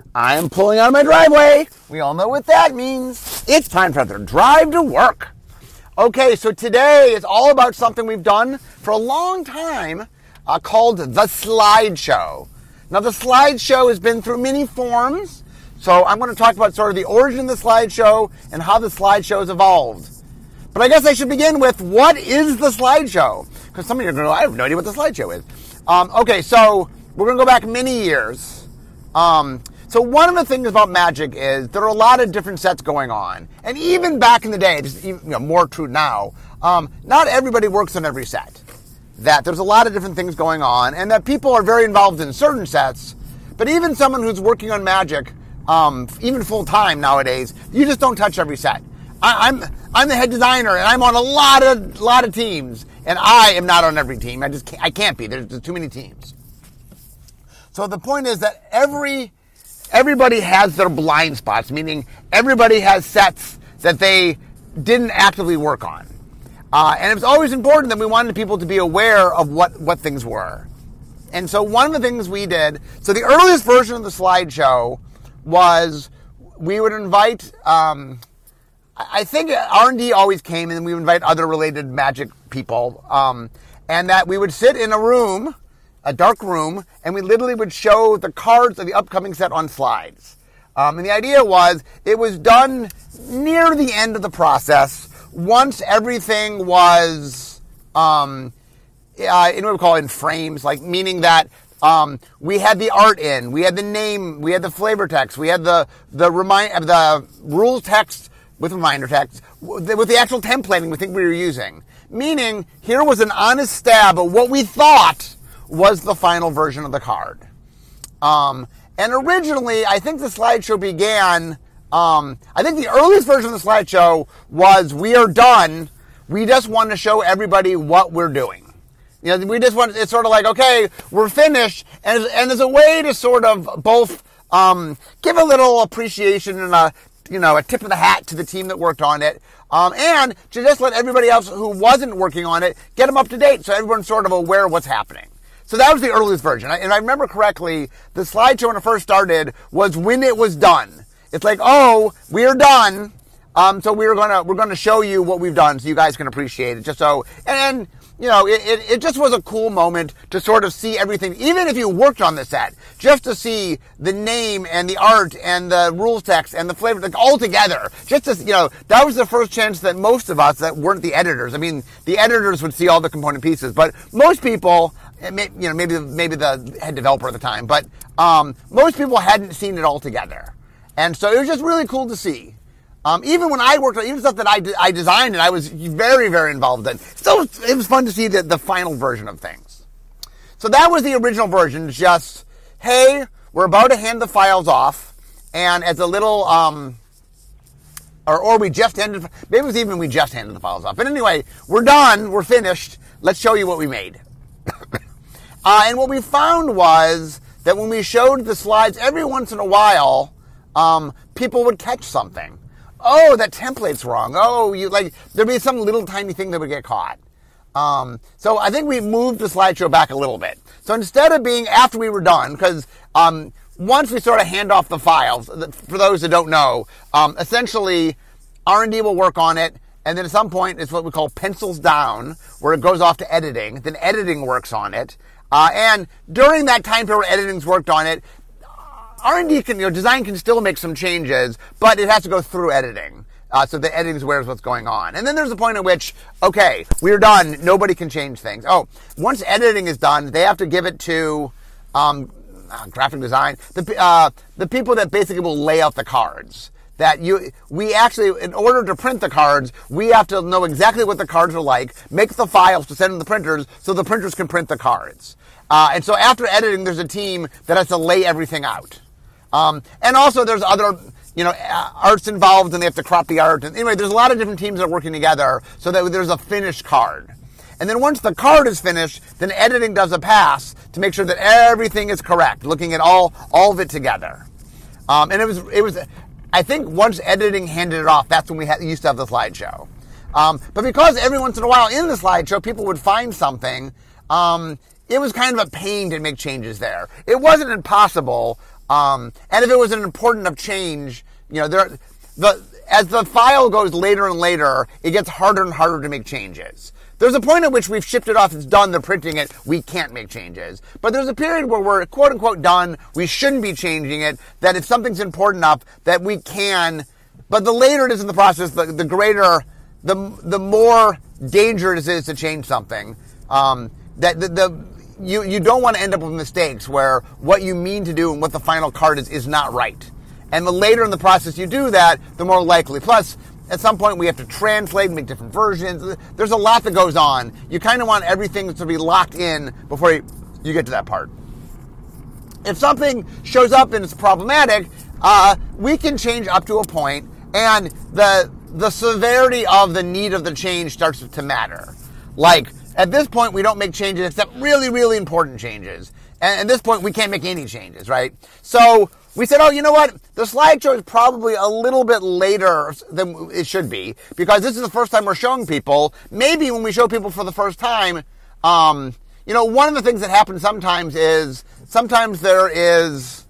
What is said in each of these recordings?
I am pulling out of my driveway. We all know what that means. It's time for the drive to work. Okay, so today is all about something we've done for a long time called the slideshow. Now, the slideshow has been through many forms, so I'm going to talk about sort of the origin of the slideshow and how the slideshow has evolved. But I guess I should begin with, what is the slideshow? Because some of you are going to go, I have no idea what the slideshow is. Okay, so we're going to go back many years. So one of the things about magic is there are a lot of different sets going on. And even back in the day, it's more true now, not everybody works on every set. That there's a lot of different things going on, and that people are very involved in certain sets. But even someone who's working on magic, even full-time nowadays, you just don't touch every set. I'm the head designer, and I'm on a lot of teams, and I am not on every team. I can't be. There's too many teams. So the point is that everybody has their blind spots, meaning everybody has sets that they didn't actively work on. And it was always important that we wanted people to be aware of what things were. And so one of the things we did, so the earliest version of the slideshow was we would invite, I think R&D always came and we would invite other related magic people, and that we would sit in a room, a dark room, and we literally would show the cards of the upcoming set on slides. And the idea was it was done near the end of the process once everything was, what we call in frames, like meaning that we had the art in, we had the name, we had the flavor text, we had the rules text with reminder text, with the actual templating we think we were using. Meaning, here was an honest stab at what we thought was the final version of the card. And originally, I think the slideshow began, I think the earliest version of the slideshow was, we are done, we just want to show everybody what we're doing. We just want, it's sort of like, okay, we're finished, and there's a way to sort of both give a little appreciation and a tip of the hat to the team that worked on it, and to just let everybody else who wasn't working on it get them up to date so everyone's sort of aware of what's happening. So that was the earliest version. And I remember correctly, the slideshow when it first started was when it was done. It's like, oh, we're done. So we're gonna show you what we've done so you guys can appreciate it. Just so, and it just was a cool moment to sort of see everything, even if you worked on the set, just to see the name and the art and the rules text and the flavor, like all together. Just to, that was the first chance that most of us that weren't the editors. I mean, the editors would see all the component pieces, but most people, maybe the head developer at the time, but most people hadn't seen it all together. And so it was just really cool to see. Even when I worked on, even stuff that I designed and I was very, very involved in, so it was fun to see the final version of things. So that was the original version, just, hey, we're about to hand the files off, and as a little, or we just handed, maybe it was even we just handed the files off. But anyway, we're done, we're finished, let's show you what we made. And what we found was that when we showed the slides, every once in a while, people would catch something. Oh, that template's wrong. Oh, there'd be some little tiny thing that would get caught. So I think we moved the slideshow back a little bit. So instead of being after we were done, because once we sort of hand off the files, for those that don't know, essentially R&D will work on it, and then at some point it's what we call pencils down, where it goes off to editing. Then editing works on it. And during that time period where editing's worked on it, R&D design can still make some changes, but it has to go through editing. So the editing aware of what's going on. And then there's a point at which, okay, we're done. Nobody can change things. Oh, once editing is done, they have to give it to, graphic design, the people that basically will lay out the cards. We actually, in order to print the cards, we have to know exactly what the cards are like, make the files to send to the printers so the printers can print the cards. And so after editing, there's a team that has to lay everything out. And also there's other, art's involved and they have to crop the art. And anyway, there's a lot of different teams that are working together so that there's a finished card. And then once the card is finished, then editing does a pass to make sure that everything is correct, looking at all of it together. And it was, I think once editing handed it off, that's when we used to have the slideshow. But because every once in a while in the slideshow, people would find something, it was kind of a pain to make changes there. It wasn't impossible, And if it was an important enough change, as the file goes later and later, it gets harder and harder to make changes. There's a point at which we've shipped it off, it's done, they're printing it, we can't make changes. But there's a period where we're quote unquote done, we shouldn't be changing it, that if something's important enough that we can, but the later it is in the process, the greater, the more danger it is to change something. You don't want to end up with mistakes where what you mean to do and what the final card is not right. And the later in the process you do that, the more likely. Plus, at some point we have to translate and make different versions. There's a lot that goes on. You kind of want everything to be locked in before you get to that part. If something shows up and it's problematic, we can change up to a point, and the severity of the need of the change starts to matter. Like, at this point, we don't make changes except really, really important changes. And at this point, we can't make any changes, right? So we said, oh, you know what? The slideshow is probably a little bit later than it should be, because this is the first time we're showing people. Maybe when we show people for the first time, one of the things that happens sometimes there is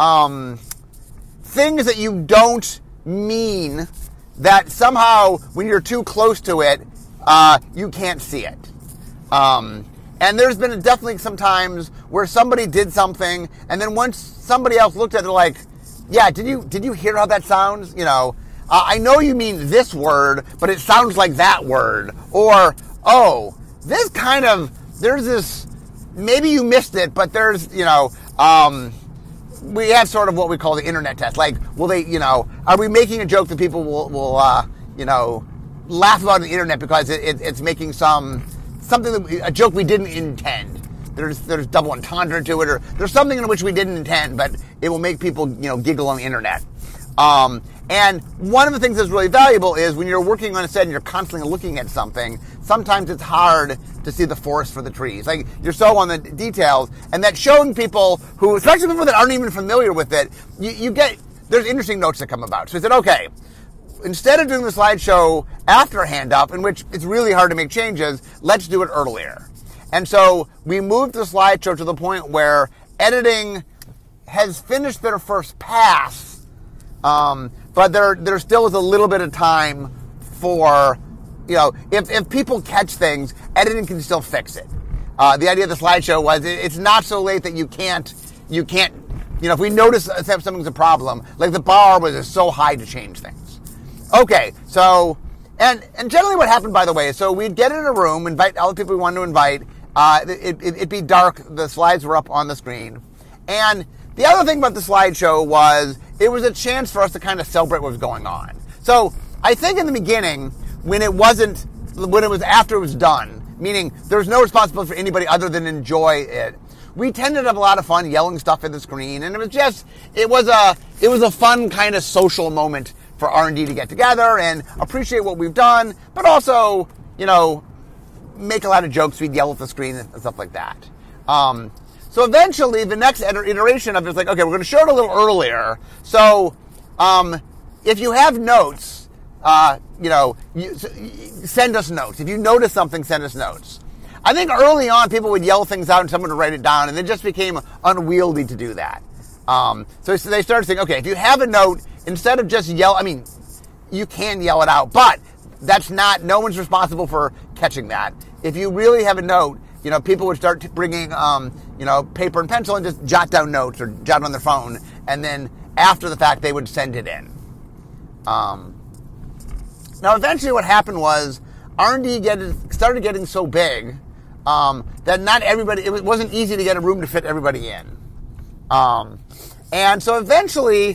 things that you don't mean that somehow when you're too close to it, you can't see it. And there's been definitely some times where somebody did something, and then once somebody else looked at it, like, yeah, did you hear how that sounds? I know you mean this word, but it sounds like that word. Or, oh, there's this, maybe you missed it, but there's, we have sort of what we call the internet test. Like, will they, are we making a joke that people will laugh about on the internet because it's making a joke we didn't intend. There's double entendre to it, or there's something in which we didn't intend, but it will make people, giggle on the internet. And one of the things that's really valuable is when you're working on a set and you're constantly looking at something, sometimes it's hard to see the forest for the trees. Like, you're so on the details, and that showing people who, especially people that aren't even familiar with it, there's interesting notes that come about. So I said, okay, instead of doing the slideshow after a hand-up, in which it's really hard to make changes, let's do it earlier. And so we moved the slideshow to the point where editing has finished their first pass, but there still is a little bit of time for, if people catch things, editing can still fix it. The idea of the slideshow was it's not so late that you can't, if we notice something's a problem, like the bar was so high to change things. Okay, so, and generally what happened, by the way, so we'd get in a room, invite all the people we wanted to invite, it'd be dark, the slides were up on the screen, and the other thing about the slideshow was it was a chance for us to kind of celebrate what was going on. So I think in the beginning, when it was after it was done, meaning there's no responsibility for anybody other than enjoy it, we tended to have a lot of fun yelling stuff at the screen, and it was a fun kind of social moment for R&D to get together and appreciate what we've done, but also, make a lot of jokes. We'd yell at the screen and stuff like that. So eventually, the next iteration of it is like, okay, we're going to show it a little earlier. So if you have notes, send us notes. If you notice something, send us notes. I think early on, people would yell things out and someone would write it down, and it just became unwieldy to do that. So they started saying, okay, if you have a note, instead of just you can yell it out, but no one's responsible for catching that. If you really have a note, people would start bringing, paper and pencil and just jot down notes or jot on their phone, and then after the fact, they would send it in. Now, eventually what happened was R&D started getting so big that not everybody, it wasn't easy to get a room to fit everybody in. And so eventually,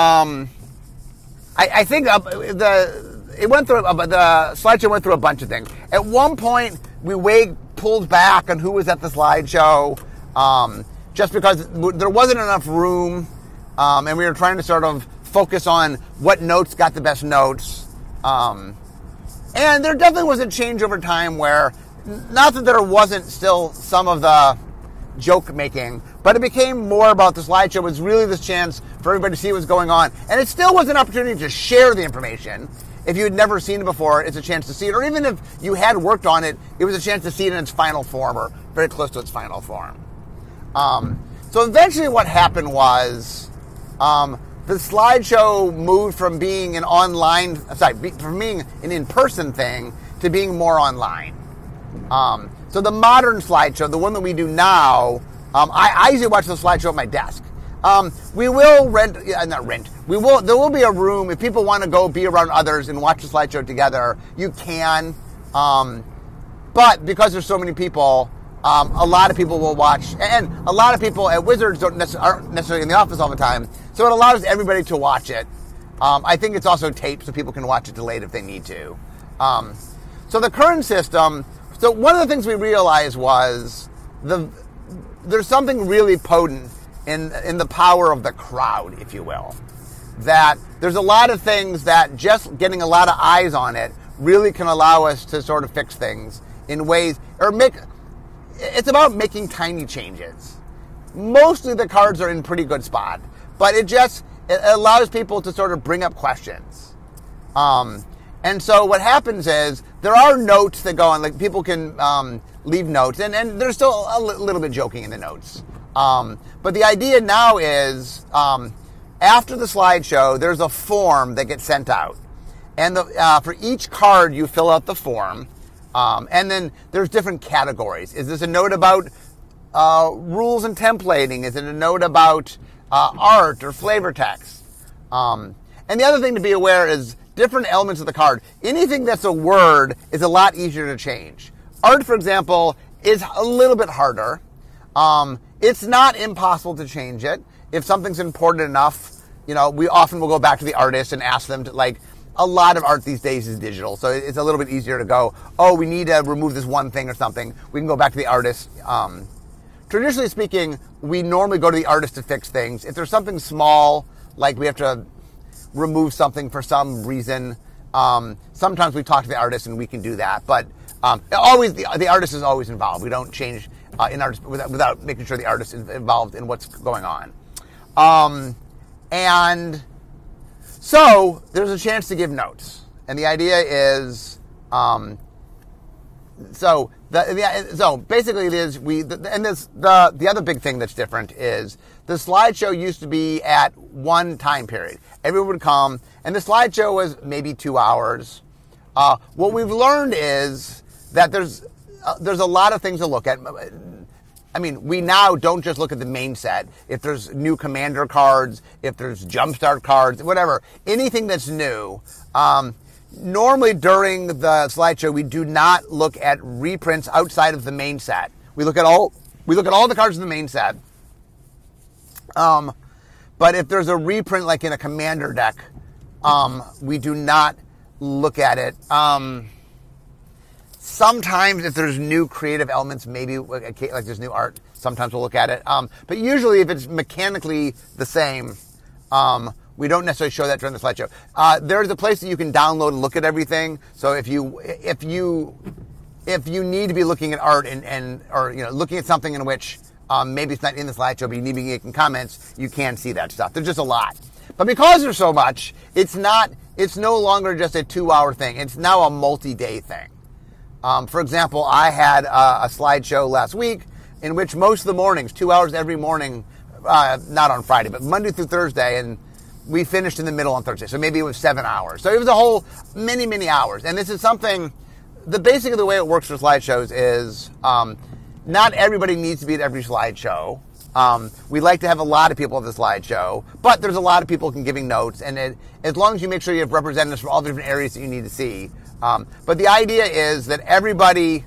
I think the slideshow went through a bunch of things. At one point, we pulled back on who was at the slideshow, just because there wasn't enough room, and we were trying to sort of focus on what notes got the best notes. And there definitely was a change over time where, not that there wasn't still some of the joke making, but it became more about the slideshow. It was really this chance for everybody to see what's going on. And it still was an opportunity to share the information. If you had never seen it before, it's a chance to see it. Or even if you had worked on it, it was a chance to see it in its final form, or very close to its final form. So eventually what happened was, The slideshow moved from being from being an in-person thing to being more online. So the modern slideshow, the one that we do now, I usually watch the slideshow at my desk. We will there will be a room if people want to go be around others and watch the slideshow together. You can, but because there's so many people, a lot of people will watch, and a lot of people at Wizards aren't necessarily in the office all the time, so it allows everybody to watch it. I think it's also taped so people can watch it delayed if they need to. So the current system, so one of the things we realized was there's something really potent in the power of the crowd, if you will. That there's a lot of things that just getting a lot of eyes on it really can allow us to sort of fix things in ways, it's about making tiny changes. Mostly the cards are in pretty good spot, but it allows people to sort of bring up questions. And so what happens is there are notes that go on, like people can leave notes, and there's still a little bit joking in the notes. But the idea now is after the slideshow, there's a form that gets sent out. And for each card, you fill out the form. And then there's different categories. Is this a note about rules and templating? Is it a note about art or flavor text? And the other thing to be aware is different elements of the card. Anything that's a word is a lot easier to change. Art, for example, is a little bit harder. It's not impossible to change it. If something's important enough, we often will go back to the artist and ask them to, a lot of art these days is digital, so it's a little bit easier to go, we need to remove this one thing or something. We can go back to the artist. Traditionally speaking, we normally go to the artist to fix things. If there's something small, like we have to remove something for some reason, sometimes we talk to the artist and we can do that. But always the artist is always involved. We don't change in artist without making sure the artist is involved in what's going on. And so there's a chance to give notes, and the idea is, so basically it is the other big thing that's different is the slideshow used to be at one time period. Everyone would come, and the slideshow was maybe 2 hours. What we've learned is that there's a lot of things to look at. We now don't just look at the main set. If there's new commander cards, if there's jumpstart cards, whatever, anything that's new. Normally during the slideshow, we do not look at reprints outside of the main set. We look at all the cards in the main set. But if there's a reprint like in a commander deck, we do not look at it. Sometimes if there's new creative elements, maybe like there's new art, sometimes we'll look at it. But usually if it's mechanically the same, we don't necessarily show that during the slideshow. There's a place that you can download and look at everything. So if you need to be looking at art or looking at something in which maybe it's not in the slideshow, but you need to be making comments, you can see that stuff. There's just a lot. But because there's so much, it's no longer just a 2-hour thing. It's now a multi-day thing. For example, I had a slideshow last week in which most of the mornings, 2 hours every morning, not on Friday, but Monday through Thursday, and we finished in the middle on Thursday. So maybe it was 7 hours. So it was a whole many, many hours. And this is something, basically the way it works for slideshows is not everybody needs to be at every slideshow. We like to have a lot of people at the slideshow, but there's a lot of people giving notes, and as long as you make sure you have representatives from all the different areas that you need to see. But the idea is that everybody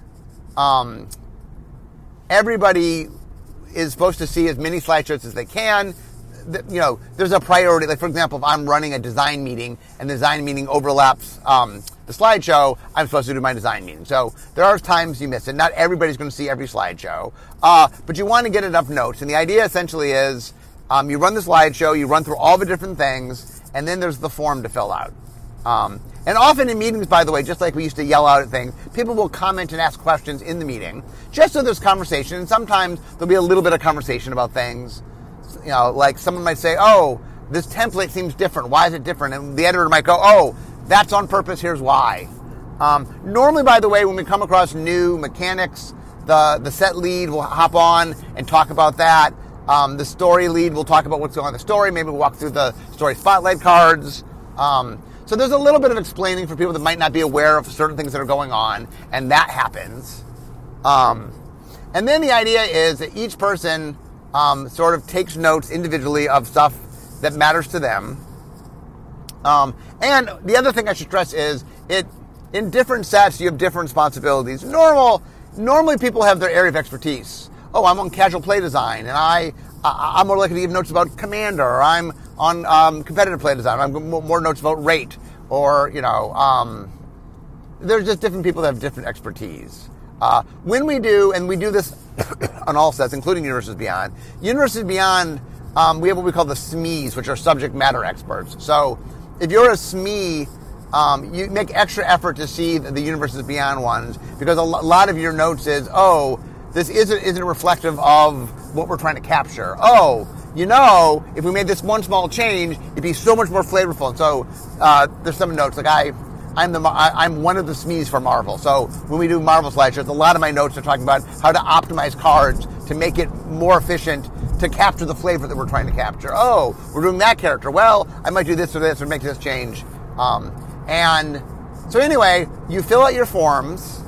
is supposed to see as many slideshows as they can. There's a priority. Like, for example, if I'm running a design meeting and the design meeting overlaps the slideshow, I'm supposed to do my design meeting. So there are times you miss it. Not everybody's going to see every slideshow. But you want to get enough notes. And the idea essentially is you run the slideshow, you run through all the different things, and then there's the form to fill out. And often in meetings, by the way, just like we used to yell out at things, people will comment and ask questions in the meeting, just so there's conversation. And sometimes there'll be a little bit of conversation about things. Like someone might say, this template seems different. Why is it different? And the editor might go, that's on purpose. Here's why. Normally, by the way, when we come across new mechanics, the set lead will hop on and talk about that. The story lead will talk about what's going on in the story. Maybe we'll walk through the story spotlight cards. So there's a little bit of explaining for people that might not be aware of certain things that are going on, and that happens. And then the idea is that each person sort of takes notes individually of stuff that matters to them. And the other thing I should stress is in different sets you have different responsibilities. Normally people have their area of expertise. Oh, I'm on casual play design, and I'm more likely to give notes about Commander, or I'm on competitive play design. I'm more notes about rate, or there's just different people that have different expertise. When we do this on all sets, including Universes Beyond, we have what we call the SMEs, which are subject matter experts. So if you're a SME, you make extra effort to see the Universes Beyond ones, because a lot of your notes is, this isn't reflective of what we're trying to capture. If we made this one small change, it'd be so much more flavorful. And so there's some notes, like I'm one of the SMEs for Marvel. So when we do Marvel slideshows, a lot of my notes are talking about how to optimize cards to make it more efficient to capture the flavor that we're trying to capture. We're doing that character. Well, I might do this or make this change. And so anyway, you fill out your forms,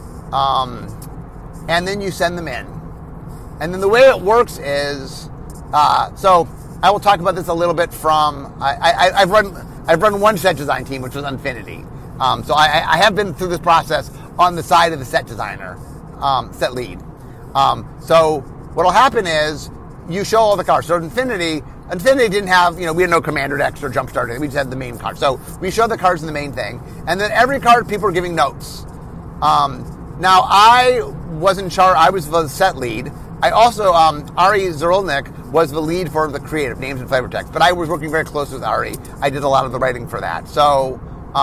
and then you send them in. And then the way it works is, so I will talk about this a little bit from, I've run one set design team, which was Unfinity. So I have been through this process on the side of the set designer, set lead. So what'll happen is you show all the cards. So Infinity didn't have, we had no Commander decks or Jumpstart. We just had the main card. So we showed the cards in the main thing. And then every card, people are giving notes. Now, I was in charge. I was the set lead. I also, Ari Zerolnik was the lead for the creative, names and flavor text. But I was working very close with Ari. I did a lot of the writing for that. So,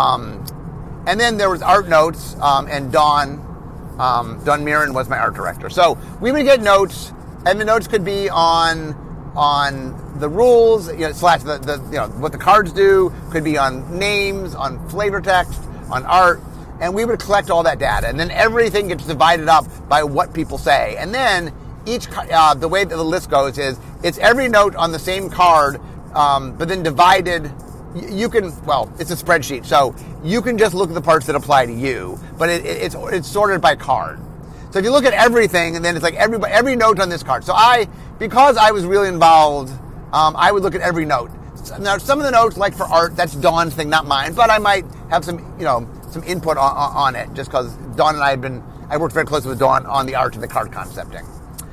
and then there was art notes, and Dawn Mirren was my art director. So we would get notes, and the notes could be on the rules, slash what the cards do, could be on names, on flavor text, on art, and we would collect all that data, and then everything gets divided up by what people say, and then the way that the list goes is it's every note on the same card, but then divided. It's a spreadsheet, so you can just look at the parts that apply to you, but it's sorted by card. So if you look at everything, and then it's like every note on this card. So because I was really involved, I would look at every note. Now, some of the notes, like for art, that's Dawn's thing, not mine, but I might have some input on it, just because Dawn and I worked very closely with Dawn on the art and the card concepting.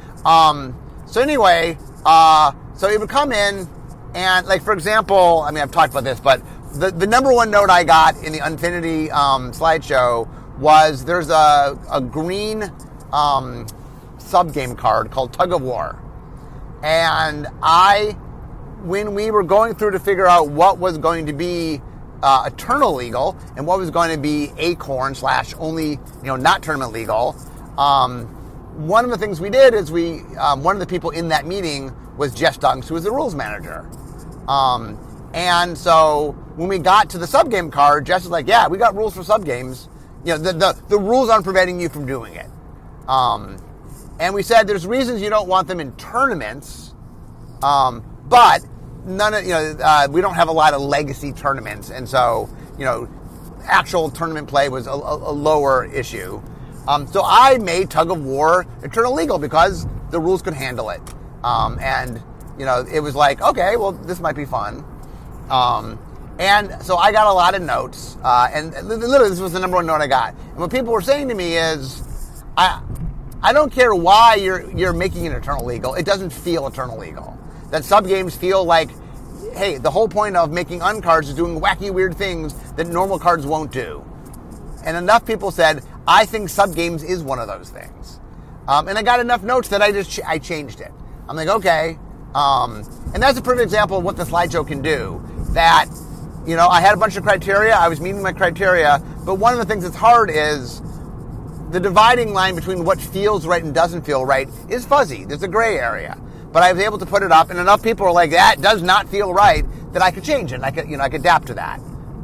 So anyway, so it would come in, and like, for example, I've talked about this, but the number one note I got in the Unfinity slideshow was there's a green sub-game card called Tug of War. And when we were going through to figure out what was going to be Eternal legal and what was going to be Acorn / only, not tournament legal, one of the things we did is one of the people in that meeting was Jess Dunks, who was the rules manager. And so when we got to the sub-game card, Jess was like, yeah, we got rules for sub-games. The rules aren't preventing you from doing it. And we said there's reasons you don't want them in tournaments, but none of, we don't have a lot of legacy tournaments, and so, actual tournament play was a lower issue. So I made Tug of War Eternal legal because the rules could handle it. And, it was like, okay, well, this might be fun. And so I got a lot of notes, and literally this was the number one note I got. And what people were saying to me is, I don't care why you're making it Eternal legal. It doesn't feel Eternal legal. That sub-games feel like, hey, the whole point of making uncards is doing wacky, weird things that normal cards won't do. And enough people said, I think sub-games is one of those things. And I got enough notes that I changed it. I'm like, okay. And that's a perfect example of what the slideshow can do. That, I had a bunch of criteria. I was meeting my criteria. But one of the things that's hard is the dividing line between what feels right and doesn't feel right is fuzzy. There's a gray area. But I was able to put it up, and enough people were like, that does not feel right, that I could change it. And I could adapt to that.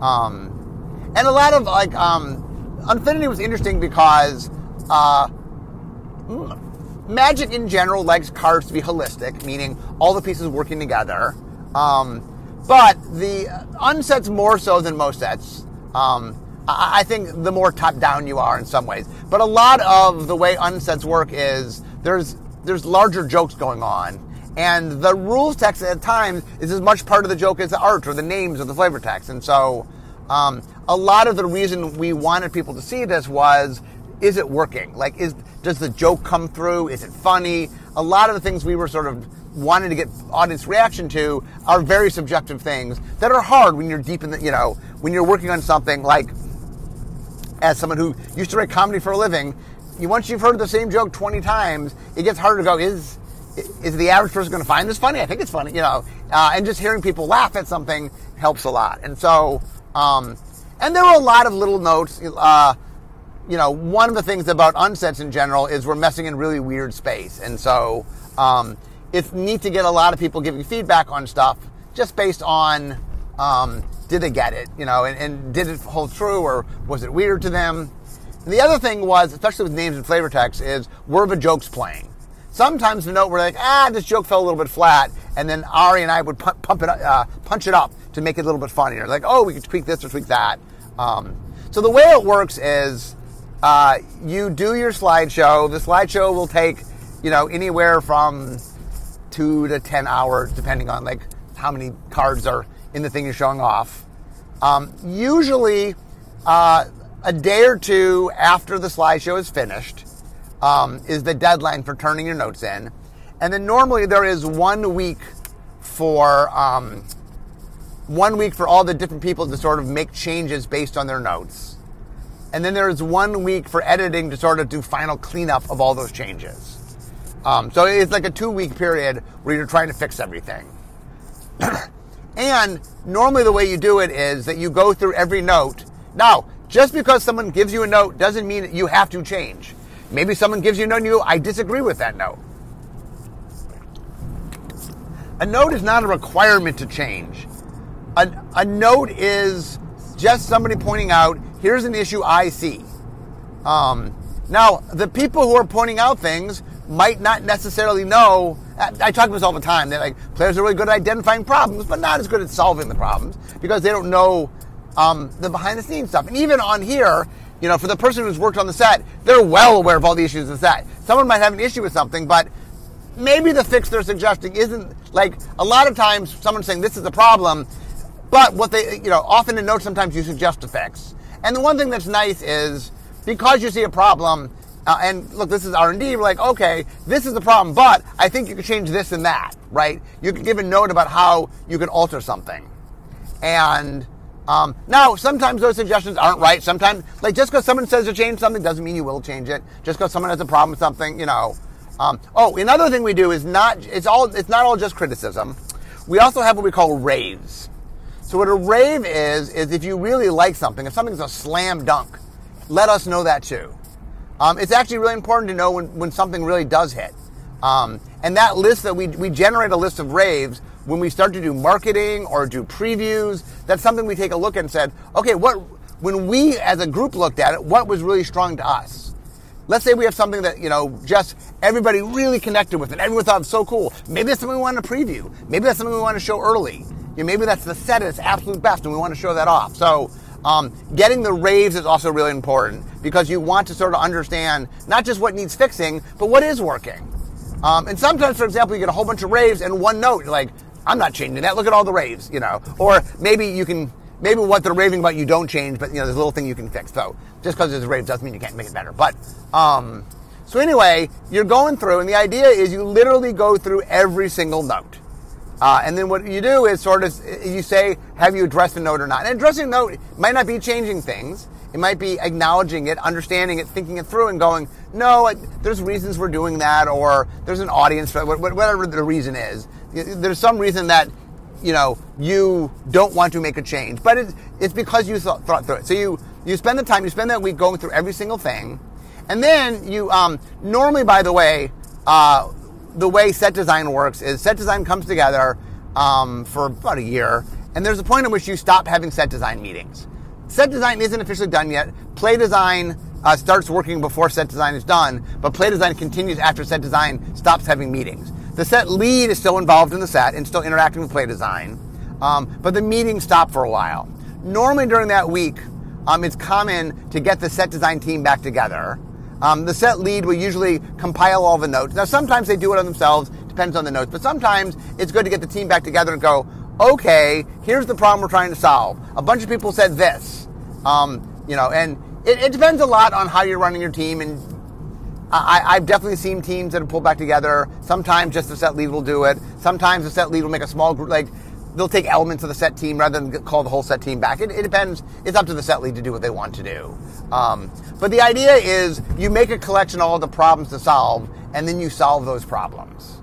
And a lot of, Unfinity was interesting because Magic in general likes cards to be holistic, meaning all the pieces working together. But the unsets more so than most sets. I think the more top-down you are in some ways. But a lot of the way unsets work is there's larger jokes going on. And the rules text at times is as much part of the joke as the art or the names or the flavor text. And so a lot of the reason we wanted people to see this was, is it working? Like, does the joke come through? Is it funny? A lot of the things we were sort of wanting to get audience reaction to are very subjective things that are hard when you're deep in the, when you're working on something like, as someone who used to write comedy for a living, once you've heard the same joke 20 times, it gets harder to go, is the average person going to find this funny? I think it's funny, and just hearing people laugh at something helps a lot. And so, and there were a lot of little notes. One of the things about unsets in general is we're messing in really weird space. And so it's neat to get a lot of people giving feedback on stuff just based on did they get it, and did it hold true or was it weird to them? And the other thing was, especially with names and flavor text, is were the jokes playing? Sometimes the note we're like, this joke fell a little bit flat, and then Ari and I would punch it up to make it a little bit funnier. Like, we could tweak this or tweak that. So the way it works is you do your slideshow. The slideshow will take, anywhere from 2 to 10 hours, depending on like how many cards are in the thing you're showing off. Usually, a day or two after the slideshow is finished is the deadline for turning your notes in. And then normally there is 1 week for 1 week for all the different people to sort of make changes based on their notes. And then there's 1 week for editing to sort of do final cleanup of all those changes. So it's like a 2-week period where you're trying to fix everything. And normally the way you do it is that you go through every note. Now, just because someone gives you a note doesn't mean that you have to change. Maybe someone gives you a note and you go, I disagree with that note. A note is not a requirement to change. A note is just somebody pointing out, here's an issue I see. Now, the people who are pointing out things might not necessarily know. I talk about this all the time. They're like, players are really good at identifying problems, but not as good at solving the problems because they don't know the behind-the-scenes stuff. And even on here, for the person who's worked on the set, they're well aware of all the issues in the set. Someone might have an issue with something, but maybe the fix they're suggesting isn't, like, a lot of times someone's saying this is a problem, but what they, often in notes sometimes you suggest a fix. And the one thing that's nice is, because you see a problem, and look, this is R&D, we're like, okay, this is the problem, but I think you could change this and that, right? You could give a note about how you could alter something. And now, sometimes those suggestions aren't right. Sometimes, like, just because someone says to change something doesn't mean you will change it. Just because someone has a problem with something, another thing we do is it's not all just criticism. We also have what we call raves. So what a rave is if you really like something, if something's a slam dunk, let us know that too. It's actually really important to know when something really does hit. And that list that we generate a list of raves when we start to do marketing or do previews. That's something we take a look at and said, okay, when we as a group looked at it, what was really strong to us? Let's say we have something that, just everybody really connected with it. Everyone thought it was so cool. Maybe that's something we want to preview. Maybe that's something we want to show early. Maybe that's the set at its absolute best and we want to show that off. So getting the raves is also really important because you want to sort of understand not just what needs fixing, but what is working. And sometimes, for example, you get a whole bunch of raves and one note, you're like, I'm not changing that. Look at all the raves, Or maybe what they're raving about you don't change, but, there's a little thing you can fix. So just because there's a rave doesn't mean you can't make it better. But, so anyway, you're going through, and the idea is you literally go through every single note. And then what you do is sort of, you say, have you addressed the note or not? And addressing a note might not be changing things. It might be acknowledging it, understanding it, thinking it through and going, no, there's reasons we're doing that, or there's an audience for whatever the reason is. There's some reason that, you don't want to make a change, but it's because you thought through it. So you spend that week going through every single thing. And then you, normally, by the way set design works is set design comes together for about a year, and there's a point at which you stop having set design meetings. Set design isn't officially done yet. Play design starts working before set design is done, but play design continues after set design stops having meetings. The set lead is still involved in the set and still interacting with play design, but the meetings stop for a while. Normally during that week, it's common to get the set design team back together. The set lead will usually compile all the notes. Now sometimes they do it on themselves, depends on the notes, but sometimes it's good to get the team back together and go, okay, here's the problem we're trying to solve. A bunch of people said this, and it depends a lot on how you're running your team, and I've definitely seen teams that have pulled back together. Sometimes just the set lead will do it. Sometimes the set lead will make a small group, like they'll take elements of the set team rather than call the whole set team back. It depends. It's up to the set lead to do what they want to do. But the idea is you make a collection of all the problems to solve, and then you solve those problems.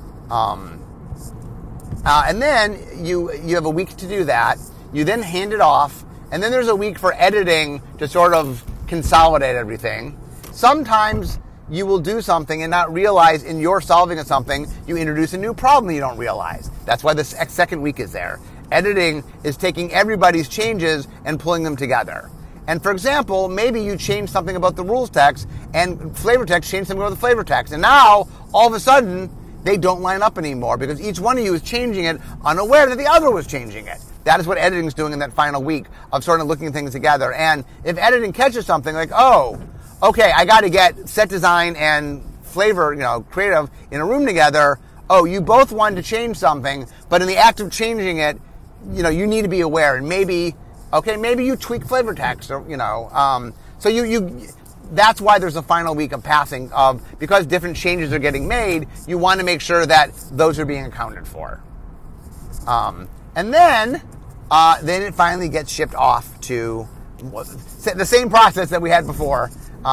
And then you have a week to do that. You then hand it off, and then there's a week for editing to sort of consolidate everything. Sometimes you will do something and not realize in your solving of something, you introduce a new problem you don't realize. That's why the second week is there. Editing is taking everybody's changes and pulling them together. And for example, maybe you change something about the rules text and flavor text changed something about the flavor text. And now, all of a sudden, they don't line up anymore because each one of you is changing it unaware that the other was changing it. That is what editing is doing in that final week of sort of looking things together. And if editing catches something like, oh, okay, I got to get set design and flavor, creative in a room together. Oh, you both wanted to change something, but in the act of changing it, you need to be aware. And maybe you tweak flavor text or, so you that's why there's a final week of passing of, because different changes are getting made, you want to make sure that those are being accounted for. And then it finally gets shipped off to the same process that we had before.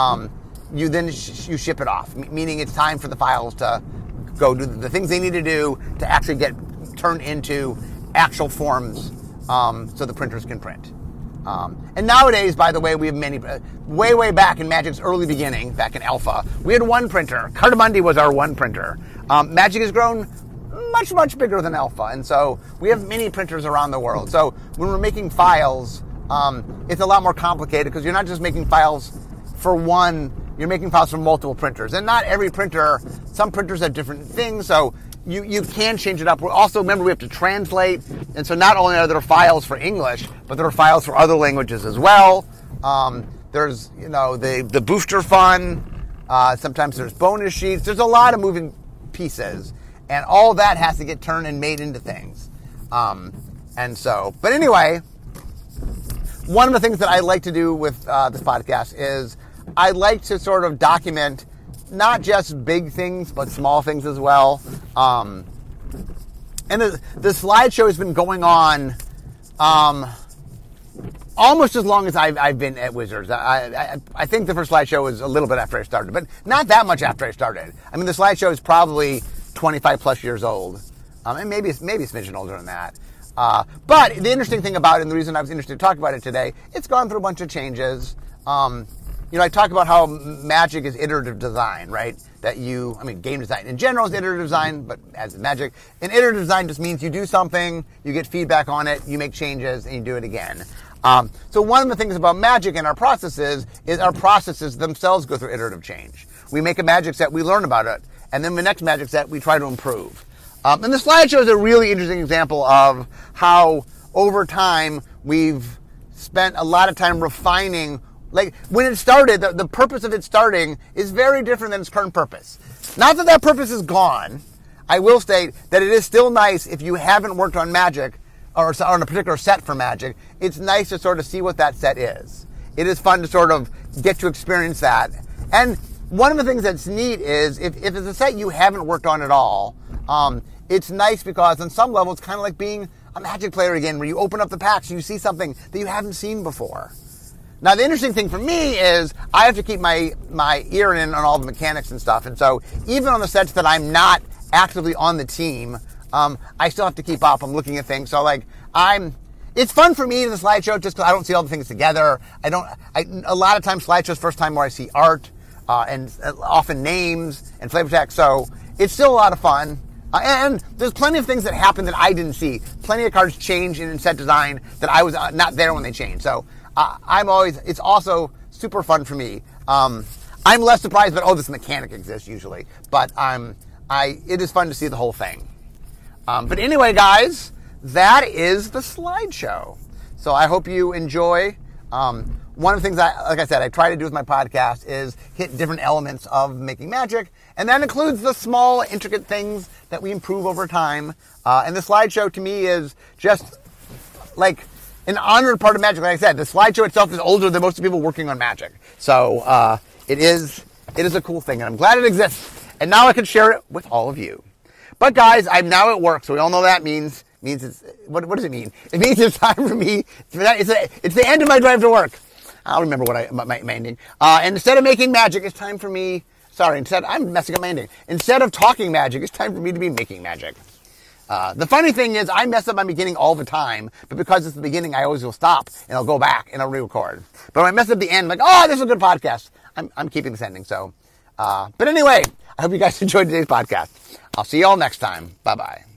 You ship it off, meaning it's time for the files to go do the things they need to do to actually get turned into actual forms so the printers can print. And nowadays, by the way, we have many, way back in Magic's early beginning, back in Alpha, we had one printer. Cartamundi was our one printer. Magic has grown much bigger than Alpha, and so we have many printers around the world. So when we're making files, it's a lot more complicated because you're not just making files for one, you're making files for multiple printers. And not every printer, some printers have different things, so you can change it up. Also, remember, we have to translate, and so not only are there files for English, but there are files for other languages as well. There's, the booster fun. Sometimes there's bonus sheets. There's a lot of moving pieces, and all that has to get turned and made into things. But anyway, one of the things that I like to do with this podcast is I like to sort of document not just big things, but small things as well. And the slideshow has been going on almost as long as I've been at Wizards. I think the first slideshow was a little bit after I started, but not that much after I started. I mean, the slideshow is probably 25 plus years old, and maybe a smidgen older than that. But the interesting thing about it, and the reason I was interested to talk about it today, it's gone through a bunch of changes. I talk about how Magic is iterative design, right? Game design in general is iterative design, but as Magic, an iterative design just means you do something, you get feedback on it, you make changes, and you do it again. So one of the things about Magic and our processes is our processes themselves go through iterative change. We make a Magic set, we learn about it, and then the next Magic set, we try to improve. And the slideshow is a really interesting example of how, over time, we've spent a lot of time refining. Like, when it started, the purpose of it starting is very different than its current purpose. Not that purpose is gone. I will state that it is still nice if you haven't worked on Magic, or on a particular set for Magic, it's nice to sort of see what that set is. It is fun to sort of get to experience that. And one of the things that's neat is, if it's a set you haven't worked on at all, it's nice because on some level it's kind of like being a Magic player again, where you open up the packs and you see something that you haven't seen before. Now, the interesting thing for me is I have to keep my ear in on all the mechanics and stuff. And so even on the sets that I'm not actively on the team, I still have to keep up. I'm looking at things. So, it's fun for me in the slideshow just because I don't see all the things together. A lot of times slideshow's first time where I see art and often names and flavor text. So it's still a lot of fun. And there's plenty of things that happen that I didn't see. Plenty of cards change in set design that I was not there when they changed. So it's also super fun for me. I'm less surprised that, this mechanic exists usually, but it is fun to see the whole thing. But anyway, guys, that is the slideshow. So I hope you enjoy. One of the things like I said, I try to do with my podcast is hit different elements of making magic, and that includes the small, intricate things that we improve over time. And the slideshow to me is just like an honored part of magic. Like I said, the slideshow itself is older than most people working on magic. So it is a cool thing, and I'm glad it exists. And now I can share it with all of you. But guys, I'm now at work, so we all know that means it's, what does it mean? It means it's time for me. It's the end of my drive to work. I'll remember my ending. And instead of making magic, it's time for me. I'm messing up my ending. Instead of talking magic, it's time for me to be making magic. The funny thing is, I mess up my beginning all the time, but because it's the beginning, I always will stop and I'll go back and I'll re-record. But when I mess up the end, I'm like, this is a good podcast. I'm keeping this ending. So, but anyway, I hope you guys enjoyed today's podcast. I'll see you all next time. Bye bye.